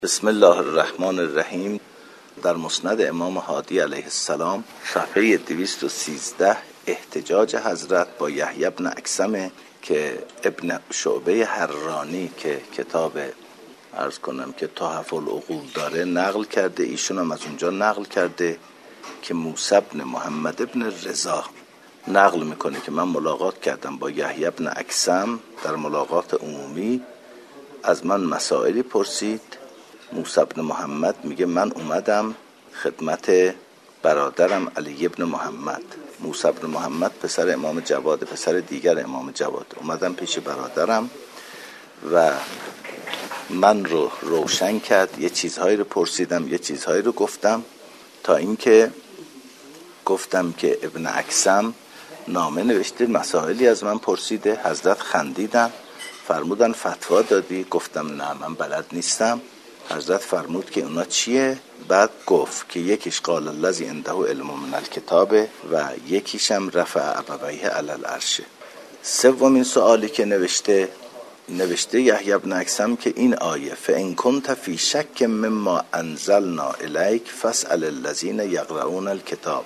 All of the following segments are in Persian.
بسم الله الرحمن الرحیم. در مسند امام هادی علیه السلام صفحه 213 احتجاج حضرت با یحیی بن اکثم که ابن شعبه حرانی که کتاب عرض کنم که تحف العقول داره نقل کرده، ایشون هم از اونجا نقل کرده که موسی بن محمد بن رضا نقل میکنه که من ملاقات کردم با یحیی بن اکثم در ملاقات عمومی، از من مسائلی پرسید. موسی بن محمد میگه من اومدم خدمت برادرم علی بن محمد. موسی بن محمد پسر امام جواد، پسر دیگر امام جواد. اومدم پیش برادرم و من رو روشن کرد، یه چیزهایی رو پرسیدم، یه چیزهایی رو گفتم، تا اینکه گفتم که ابن اکثم نامه نوشته، مسائلی از من پرسیده. حضرت خندیدن، فرمودن فتوا دادی؟ گفتم نه من بلد نیستم. حضرت فرمود که اونا چیه؟ بعد گفت که یکیش قال الذی عنده علم من الکتاب و یکیش هم رفع ابویه علی العرش. سومین سوالی که نوشته یحیی بن اکثم که این آیه فان کنت فی شک مما انزلنا الیک فاسأل الذین یقرؤون الکتاب،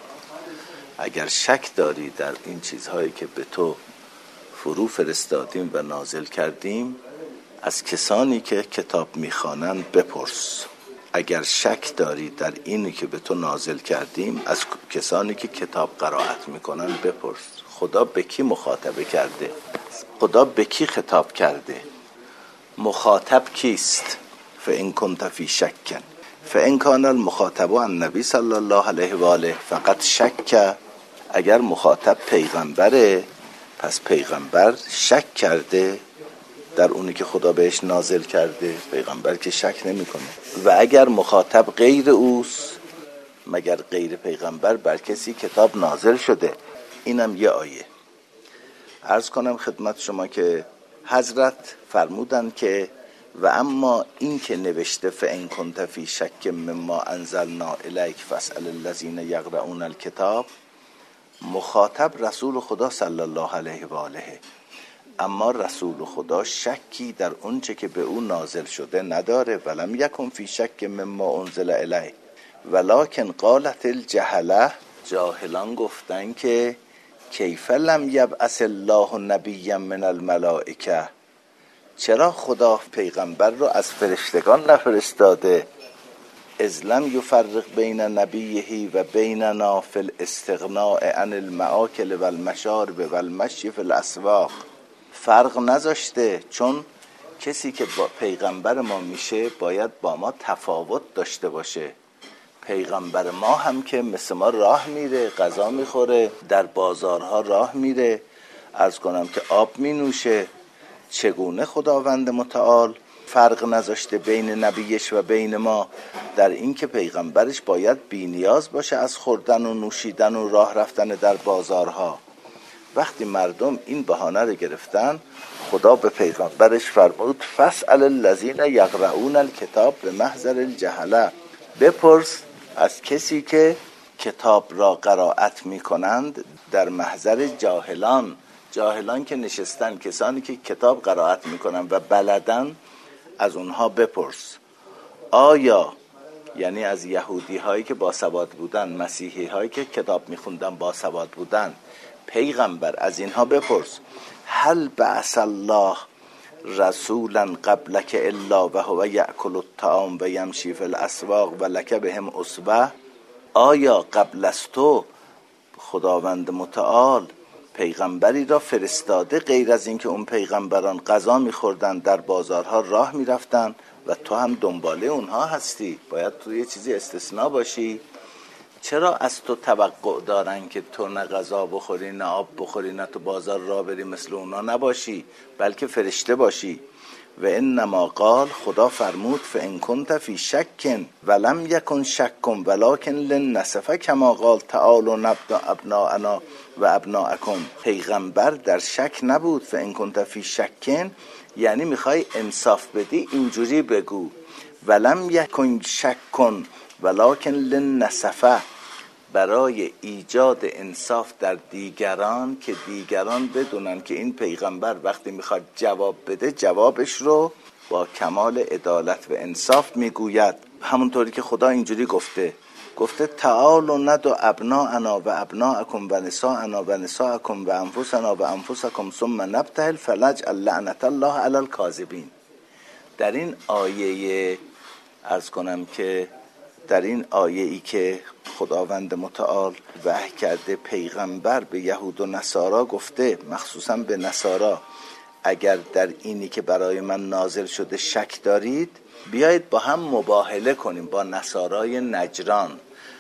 اگر شک داری در این چیزهایی که به تو فرو فرستادیم و نازل کردیم، از کسانی که کتاب میخوانند بپرس. اگر شک داری در اینی که به تو نازل کردیم، از کسانی که کتاب قرائت میکنن بپرس. خدا به کی مخاطبه کرده؟ خدا به کی خطاب کرده؟ مخاطب کیست؟ فان کنت فی شک فان کان المخاطب النبی صلی الله علیه و آله فقط شک. اگر مخاطب پیغمبره، پس پیغمبر شک کرده در اونی که خدا بهش نازل کرده. پیغمبر که شک نمیکنه. و اگر مخاطب غیر اوست، مگر غیر پیغمبر بر کسی کتاب نازل شده؟ اینم یه آیه. عرض کنم خدمت شما که حضرت فرمودن که و اما این که نوشته فان کنت فی شک مما انزلنا الیک فاسأل الذین یقرؤون الکتاب، مخاطب رسول خدا صلی الله علیه و آله، اما رسول خدا شکی در اونچه که به او نازل شده نداره. ولم یکن فی شک مما انزل الیه ولکن قالت الجهله، جاهلان گفتن که کیف لم یبعث الله نبیا من الملائکه، چرا خدا پیغمبر رو از فرشتگان نفرستاده؟ اذ لم یفرق بین نبیه و بیننا فی الاستغناء عن المآکل و المشارب و المشی فی الاسواق، فرق نذاشته، چون کسی که با پیغمبر ما میشه باید با ما تفاوت داشته باشه. پیغمبر ما هم که مثل ما راه میره، غذا میخوره، در بازارها راه میره، عرض کنم که آب مینوشه. چگونه خداوند متعال فرق نذاشته بین نبیش و بین ما در این که پیغمبرش باید بی نیاز باشه از خوردن و نوشیدن و راه رفتن در بازارها. وقتی مردم این بهانه رو گرفتن، خدا به پیغمبرش فرمود فاسأل الذین یقرؤون الکتاب بمحضر الجهله، بپرس از کسی که کتاب را قرائت میکنند در محضر جاهلان. جاهلان که نشستن، کسانی که کتاب قرائت میکنن و بلدن، از اونها بپرس. آیا یعنی از یهودی هایی که باسواد بودن، مسیحی هایی که کتاب میخوندن باسواد بودن، پیغمبر از اینها بپرس هل بعث الله رسولا قبلک الا و هو یأکل الطعام و یمشی فی الاسواق و لک بهم اسوه، آیا قبل از تو خداوند متعال پیغمبری را فرستاده غیر از این که اون پیغمبران غذا میخوردن، در بازارها راه میرفتن و تو هم دنباله اونها هستی؟ باید تو یه چیزی استثناء باشی. چرا از تو توقع دارن که تو نه غذا بخوری، نه آب بخوری، نه تو بازار راه بری مثل اونا نباشی، بلکه فرشته باشی؟ و انما قال، خدا فرمود فان کنت فی شک ولم یکن شک ولکن للنسفه کما قال تعالوا نبدا ابناءنا و ابناءکم. پیغمبر در شک نبود. فان کنت فی شک یعنی میخوای انصاف بدی اینجوری بگو ولم یکن شک ولکن للنسفه، برای ایجاد انصاف در دیگران، که دیگران بدونن که این پیغمبر وقتی میخواد جواب بده جوابش رو با کمال عدالت و انصاف میگوید، همونطوری که خدا اینجوری گفته تعالوا ندعوا ابناءنا و ابناءکم و نساءنا و نساءکم و انفسنا و انفسکم ثم نبتهل فنجعل لعنت الله علی الکاذبین. در این آیه عرض کنم که در این آیه ای که خداوند متعال وحی کرده پیغمبر به یهود و نصارا گفته، مخصوصا به نصارا، اگر در اینی که برای من نازل شده شک دارید بیایید با هم مباهله کنیم، با نصارای نجران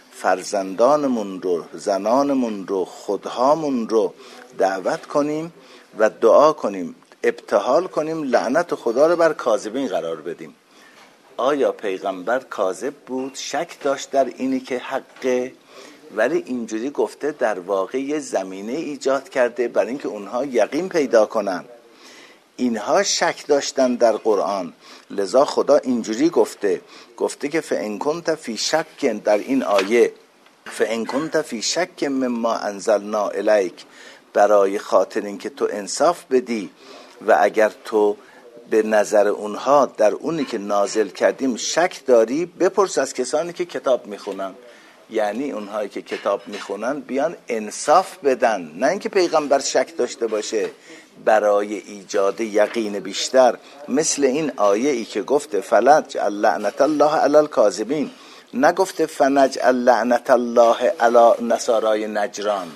فرزندانمون رو، زنانمون رو، خودهامون رو دعوت کنیم و دعا کنیم، ابتهال کنیم، لعنت خدا رو بر کاذبین قرار بدیم. آیا پیغمبر کاذب بود؟ شک داشت در اینی که حقه، ولی اینجوری گفته در واقع یه زمینه ایجاد کرده برای اینکه اونها یقین پیدا کنن. اینها شک داشتن در قرآن، لذا خدا اینجوری گفته که فإن کنت فی شک، در این آیه فإن کنت فی شک مما انزلنا الیک، برای خاطر اینکه تو انصاف بدی و اگر تو به نظر اونها در اونی که نازل کردیم شک داری، بپرس از کسانی که کتاب میخونن. یعنی اونهایی که کتاب میخونن بیان انصاف بدن، نه اینکه پیغمبر شک داشته باشه برای ایجاد یقین بیشتر. مثل این آیه ای که گفته فنجعل لعنت الله علی الکاذبین، نگفته فنجعل لعنت الله علی نصارای نجران.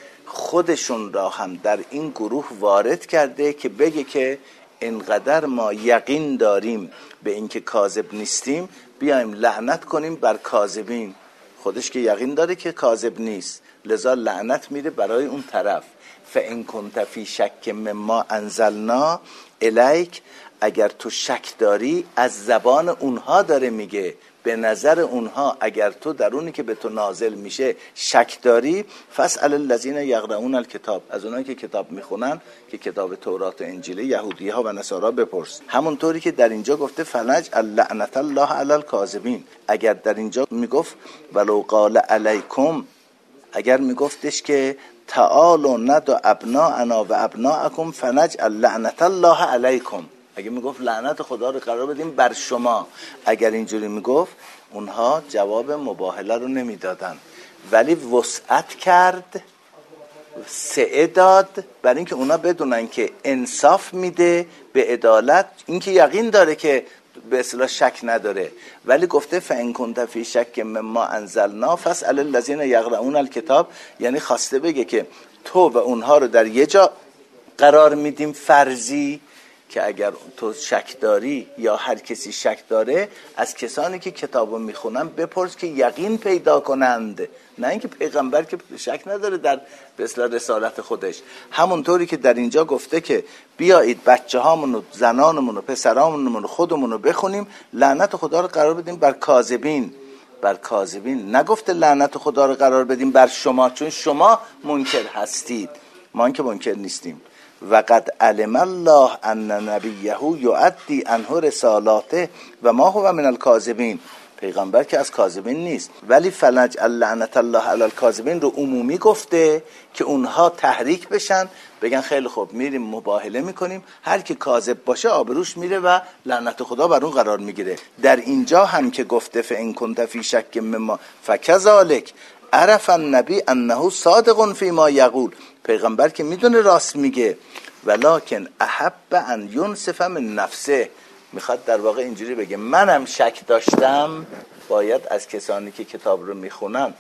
خودشون را هم در این گروه وارد کرده که بگه که انقدر ما یقین داریم به اینکه کاذب نیستیم، بیایم لعنت کنیم بر کاذبین. خودش که یقین داره که کاذب نیست، لذا لعنت میره برای اون طرف. فإن کنت فی شک مما انزلنا الیک، اگر تو شک داری، از زبان اونها داره میگه، به نظر اونها اگر تو در اونی که به تو نازل میشه شک داری، فاسأل الذین یقرؤون الکتاب، از اونایی که کتاب میخونن که کتاب تورات و انجیل یهودی ها و نصارا بپرس. همونطوری که در اینجا گفته فنجعل لعنت الله علی الکاذبین، اگر در اینجا میگفت ولو قال علیکم، اگر میگفتش که تعالوا ندعوا ابناءنا و ابناءکم فنجعل لعنت الله علیکم، اگه میگفت لعنت خدا رو قرار بدیم بر شما، اگر اینجوری میگفت اونها جواب مباهله رو نمیدادن، ولی وسعت کرد، سعه داد برای اینکه اونا بدونن که انصاف میده به عدالت، اینکه یقین داره که به اصطلاح شک نداره، ولی گفته فإن کنت فی شک مما انزلنا فاسأل الذین یقرؤون الکتاب، یعنی خواسته بگه که تو و اونها رو در یه جا قرار میدیم فرضی، که اگر تو شک داری یا هر کسی شک داره، از کسانی که کتابو میخونن بپرس که یقین پیدا کنند، نه اینکه پیغمبر که شک نداره در به اصطلاح رسالت خودش. همونطوری که در اینجا گفته که بیایید بچه هامون و زنانمون و پسرامون و خودمون رو بخونیم، لعنت خدا رو قرار بدیم بر کاذبین. بر کاذبین نگفته لعنت خدا رو قرار بدیم بر شما، چون شما منکر هستید، ما که منکر نیستیم. وقد علم الله ان نبیه یؤدی عنه رسالاته و ما هو من الکاذبین، پیغمبر که از کاذبین نیست، ولی فنجعل لعنت الله علی الکاذبین رو عمومی گفته که اونها تحریک بشن، بگن خیلی خوب میریم مباهله میکنیم، هر کی کاذب باشه آبروش میره و لعنت خدا بر اون قرار میگیره. در اینجا هم که گفته فإن کنت فی شک مما فکذالک عرف النبی انه صادق فی ما یقول، پیغمبر که میدونه راست میگه، ولکن احب ان ینصف من نفسه، میخواد در واقع اینجوری بگه منم شک داشتم، باید از کسانی که کتاب رو میخونن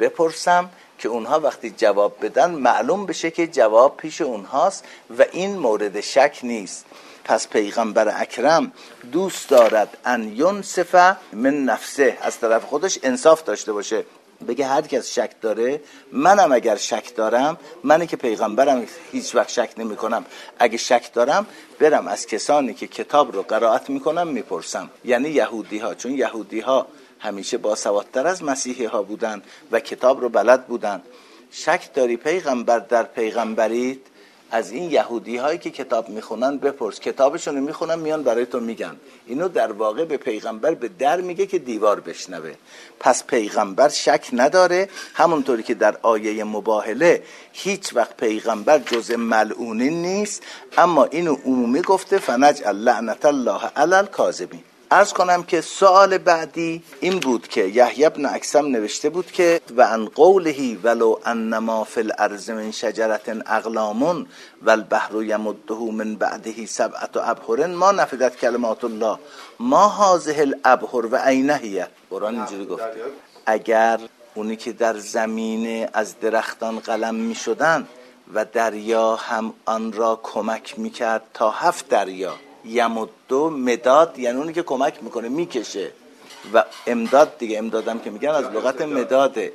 بپرسم که اونها وقتی جواب بدن معلوم بشه که جواب پیش اونهاست و این مورد شک نیست. پس پیغمبر اکرم دوست دارد ان ینصف من نفسه، از طرف خودش انصاف داشته باشه، بگه هر کس شک داره، منم اگر شک دارم، منی که پیغمبرم هیچ وقت شک نمی کنم، اگه شک دارم برم از کسانی که کتاب رو قرائت میکنم میپرسم، یعنی یهودی ها، چون یهودی ها همیشه باسوادتر از مسیحی ها بودن و کتاب رو بلد بودن. شک داری پیغمبر در پیغمبریت؟ از این یهودی هایی که کتاب میخونن بپرس، کتابشون رو میخونن میان برای تو میگن. اینو در واقع به پیغمبر به در میگه که دیوار بشنوه. پس پیغمبر شک نداره، همونطوری که در آیه مباهله هیچ وقت پیغمبر جز ملعونین نیست، اما اینو عمومی گفته فنجعل لعنت الله علی الکاذبین. عرض کنم که سوال بعدی این بود که یحیی بن اکثم نوشته بود که و ان قوله ولو انما فی الارض من شجره اقلام والبحر یمده من بعده 7 ابحر ما نفدت کلمات الله ما هذه الابحر و عین هی. قرآن اینجوری گفته اگر اونی که در زمین از درختان قلم می شدن و دریا هم آن را کمک می کرد تا 7 دریا، یمدو مداد یعنی اونی که کمک میکنه میکشه، و امداد دیگه، امدادم که میگن از لغت مداده،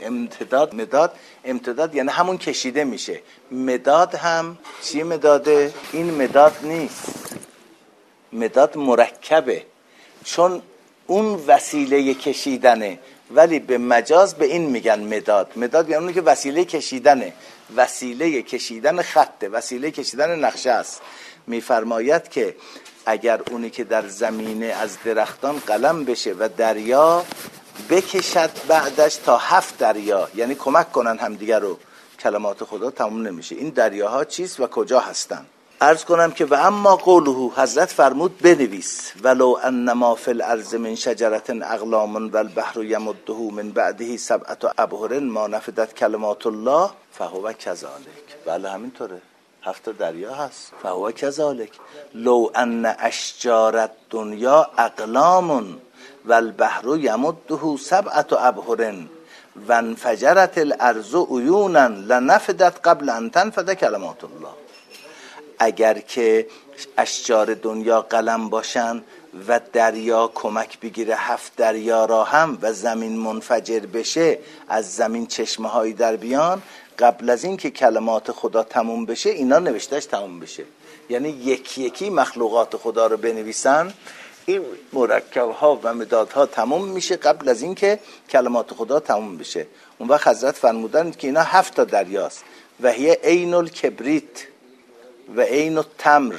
امتداد یعنی همون کشیده میشه. مداد هم چی مداده؟ این مداد نیست، مداد مرکبه، چون اون وسیله کشیدنه، ولی به مجاز به این میگن مداد. مداد یعنی اونی که وسیله کشیدنه، وسیله کشیدن خطه، وسیله کشیدن نقشه است. میفرماید که اگر اونی که در زمینه از درختان قلم بشه و دریا بکشد بعدش تا 7 دریا، یعنی کمک کنن همدیگر رو، کلمات خدا تموم نمیشه. این دریاها چیست و کجا هستن؟ عرض کنم که و اما قوله، حضرت فرمود بنویس ولو انما فی الارض من شجره اقلام والبحر یمده من بعده 7 ابحر ما نفدت کلمات الله فهو کذالک. بله همینطوره، 7 دریا هست. فهو کذالک لو ان اشجار الدنیا اقلام والبحر یمده 7 ابحر وانفجرت الارض عیونا لنفدت قبل ان تنفد کلمات الله. اگر که اشجار دنیا قلم باشن و دریا کمک بگیره 7 دریا را هم و زمین منفجر بشه، از زمین چشمه هایی در بیان، قبل از این که کلمات خدا تموم بشه اینا نوشتهش تموم بشه. یعنی یکی یکی مخلوقات خدا رو بنویسن، این مرکب ها و مداد ها تموم میشه قبل از این که کلمات خدا تموم بشه. اون وقت حضرت فرمودن که اینا 7 دریاست و هی عین الکبریت و عین التمر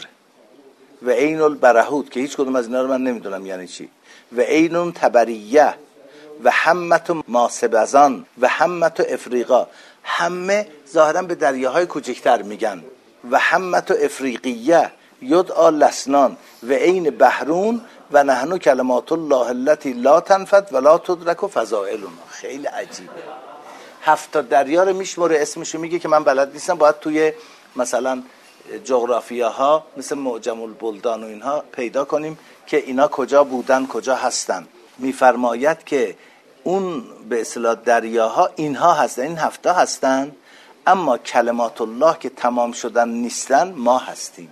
و عین البرهوت، که هیچ کدوم از اینا رو من نمیدونم یعنی چی، و عین تبریه و حمت ماسبزان و حمت افریقا. همه ظاهرا به دریاهای کوچکتر میگن. و حمت افریقیه یدعا لسنان و عین بحرون و نحنو کلمات الله التي لا تنفد ولا تدرک فضائلنا. خیلی عجیبه. 7 دریا رو میشمره، اسمشو میگه که من بلد نیستم، باید توی مثلا جغرافیاها مثل معجم البلدان و اینها پیدا کنیم که اینا کجا بودن کجا هستن. میفرماید که اون به اصطلاح دریاها اینها هستن، این 7 هستن، اما کلمات الله که تمام شدن نیستن ما هستیم.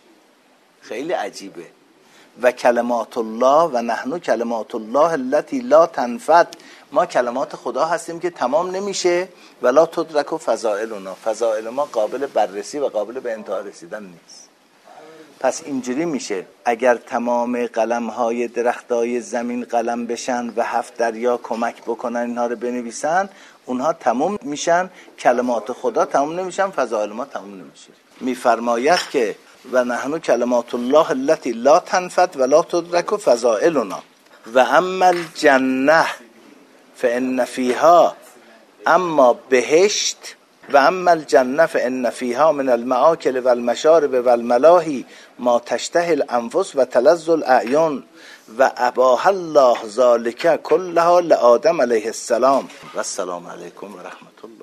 خیلی عجیبه. و کلمات الله و نحنو کلمات الله التي لا تنفد، ما کلمات خدا هستیم که تمام نمیشه. ولا تدرک و فضائلنا، فضائل ما قابل بررسی و قابل به انتها رسیدن نیست. پس اینجوری میشه اگر تمام قلم‌های درختای زمین قلم بشن و 7 دریا کمک بکنن اینها رو بنویسن، اونها تمام میشن، کلمات خدا تمام نمیشن، فضائل ما تمام نمیشه. میفرماید که و نحنو کلمات الله التي لا تنفد ولا تدرک فضائلنا و اما الجنه فان فیها، اما بهشت، و اما الجنه فان فیها من المآکل والمشارب والملاهی ما تشتهی الانفس و تلذ الاعین و اباح الله ذلک كلها لآدم علیه السلام و السلام علیکم و رحمت الله.